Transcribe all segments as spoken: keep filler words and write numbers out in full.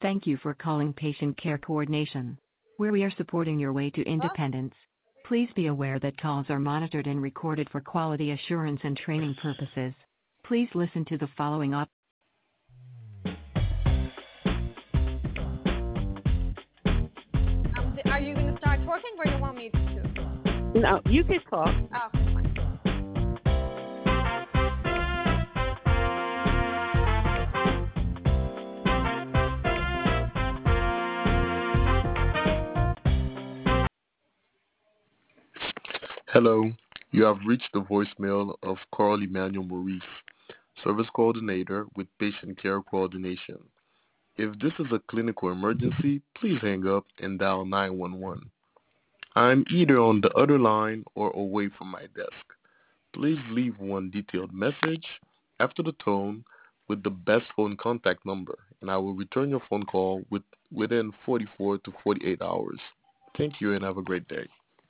Thank you for calling Patient Care Coordination, where we are supporting your way to Huh? independence. Please be aware that calls are monitored and recorded for quality assurance and training purposes. Please listen to the following op- Um, d- are you going to start talking or you want me to? No, you can talk. Oh, okay, fine. Hello, you have reached the voicemail of Carl Emmanuel Maurice, Service Coordinator with Patient Care Coordination. If this is a clinical emergency, please hang up and dial nine one one. I'm either on the other line or away from my desk. Please leave one detailed message after the tone with the best phone contact number, and I will return your phone call with, within forty-four to forty-eight hours. Thank you and have a great day.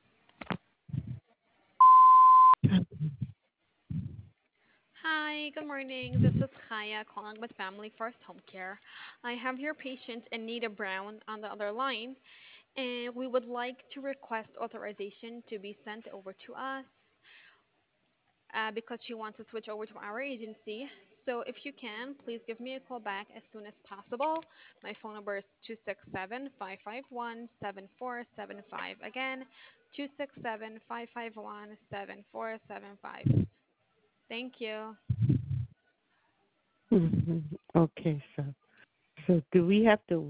Hi, good morning. This is Kaya calling with Family First Home Care. I have your patient Anita Brown on the other line, and we would like to request authorization to be sent over to us uh, because she wants to switch over to our agency. So if you can, please give me a call back as soon as possible. My phone number is two six seven, five five one, seven four seven five. Again, two six seven, five five one, seven four seven five. Thank you. Mhm. Okay, so so do we have to